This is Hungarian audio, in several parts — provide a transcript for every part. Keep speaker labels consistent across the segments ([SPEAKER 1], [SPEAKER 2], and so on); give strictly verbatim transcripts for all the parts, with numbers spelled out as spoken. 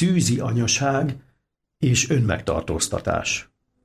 [SPEAKER 1] szűzi anyaság és önmegtartóztatás.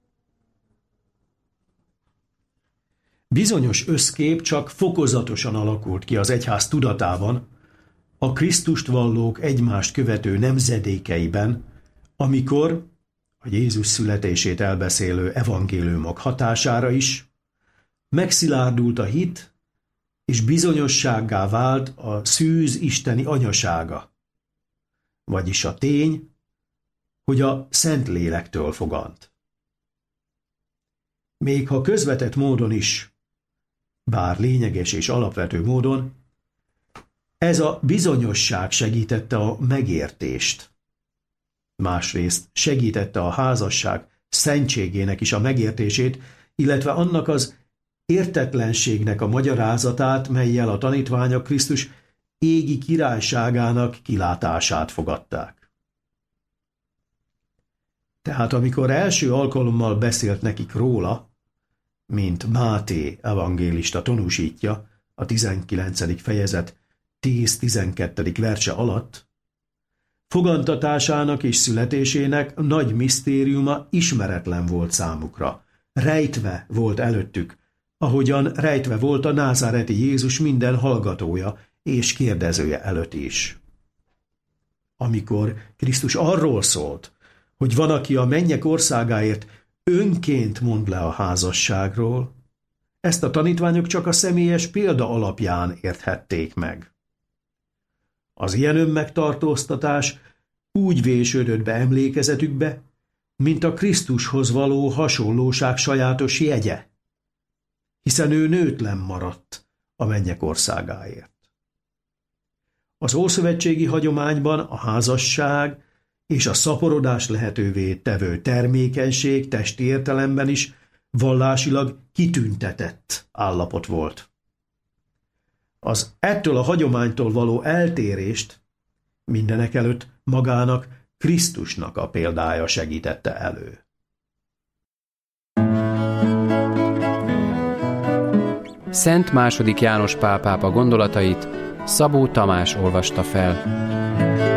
[SPEAKER 1] Bizonyos összkép csak fokozatosan alakult ki az egyház tudatában, a Krisztust vallók egymást követő nemzedékeiben, amikor a Jézus születését elbeszélő evangéliumok hatására is megszilárdult a hit, és bizonyossággá vált a szűz isteni anyasága, vagyis a tény, hogy a Szentlélektől fogant. Még ha közvetett módon is, bár lényeges és alapvető módon, ez a bizonyosság segítette a megértést. Másrészt segítette a házasság szentségének is a megértését, illetve annak az értetlenségnek a magyarázatát, mellyel a tanítványok Krisztus égi királyságának kilátását fogadták. Tehát amikor első alkalommal beszélt nekik róla, mint Máté evangélista tanúsítja a tizenkilencedik fejezet tíz-tizenkettedik verse alatt, fogantatásának és születésének nagy misztériuma ismeretlen volt számukra, rejtve volt előttük, ahogyan rejtve volt a názáreti Jézus minden hallgatója és kérdezője előtt is. Amikor Krisztus arról szólt, hogy van, aki a mennyek országáért önként mond le a házasságról, ezt a tanítványok csak a személyes példa alapján érthették meg. Az ilyen önmegtartóztatás úgy vésődött be emlékezetükbe, mint a Krisztushoz való hasonlóság sajátos jegye, hiszen ő nőtlen maradt a mennyek országáért. Az ószövetségi hagyományban a házasság és a szaporodás lehetővé tevő termékenység testi értelemben is vallásilag kitüntetett állapot volt. Az ettől a hagyománytól való eltérést mindenekelőtt magának, Krisztusnak a példája segítette elő.
[SPEAKER 2] Szent második János Pál pápa gondolatait Szabó Tamás olvasta fel.